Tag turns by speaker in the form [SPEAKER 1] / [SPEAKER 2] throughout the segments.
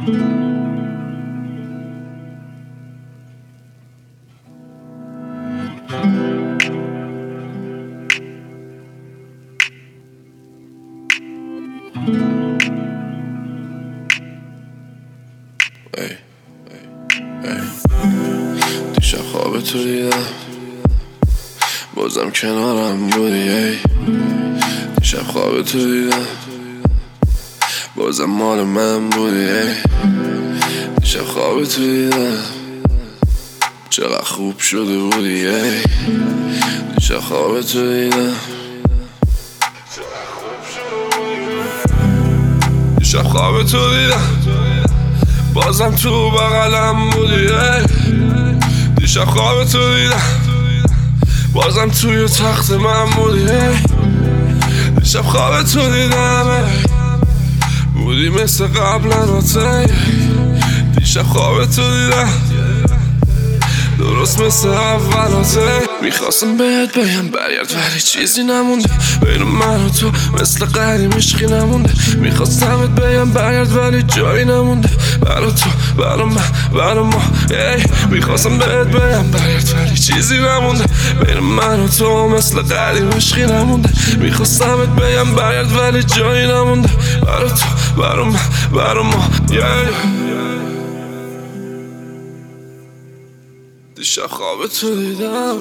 [SPEAKER 1] دیشب خواب تو دیدم بازم کنارم بودی. دیشب خواب تو دیدم بازم مال من بودی. دیشب خواب تو دیدم چقدر خوب شده بودی. دیشب خواب تو دیدم دیشب خواب تو دیدم بازم تو بغلم بودی. دیشب خواب تو دیدم بازم توی تخت من بودی. دیشب خواب تو دیدم بودی مثل قبلا. دیشب خواب تو دیدم درست مثل اولات. میخواستم بهت بگم برگرد ولی چیزی نمونده بین من و تو، مثل قدیم عشقی نمونده. میخواستمت بگم برگرد ولی جایی نمونده برا تو، برا من، برا ما. میخواستم بهت بگم برگرد ولی چیزی نمونده بین من و تو، مثل قدیم عشقی نمونده. میخواستمت بگم برگرد ولی جایی نمونده برا تو، برا من، برا ما. دیشب خواب تو دیدم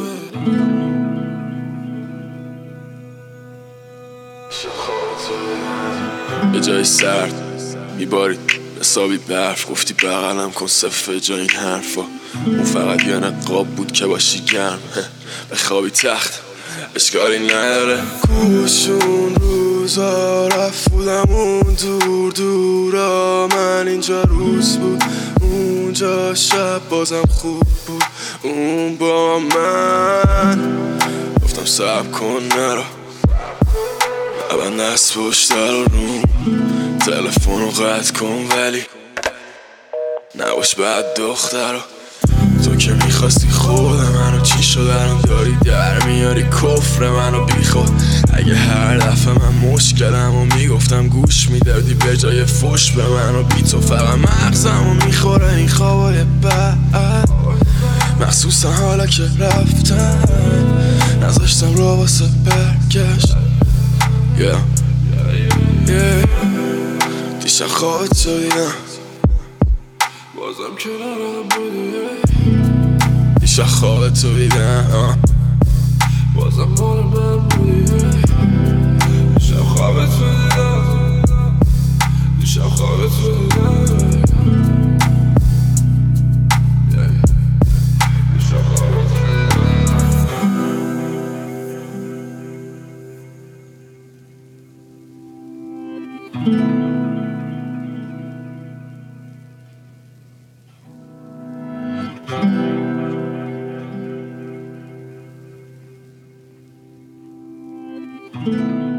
[SPEAKER 1] به جای سرد میبارید حسابی برف. گفتی بغلم کن صفه جای این حرفا. اون فقط یه نقاب بود که باشی گرم به خوابی تخت اشکالی نداره. کوشون روزا رفت بودم اون دور دورا، من اینجا روز بود اونجا شب بازم خوب بود اون با من. گفتم صبر کن نرو اول دست پشت رو تلفن رو قطع کن ولی نباش بعد دختر رو. تو که میخواستی خود منو چی شد الان داری در میاری کفر منو بی خود. اگه هر دفعه من مشکلم و میگفتم گوش میدادی به جای فش به منو بی تو فقط مغزم و میخوره این خوابای بد، مخصوصا حالا که رفتن نذاشتم رو واسه برگشت. دیشب خواب تو دیدم بازم کنارم بودی. دیشب خواب تو دیدم بازم مال من بودی. دیشب خواب تو دیدم دیشب خواب تو دیدم دیشب خواب تو دیدم.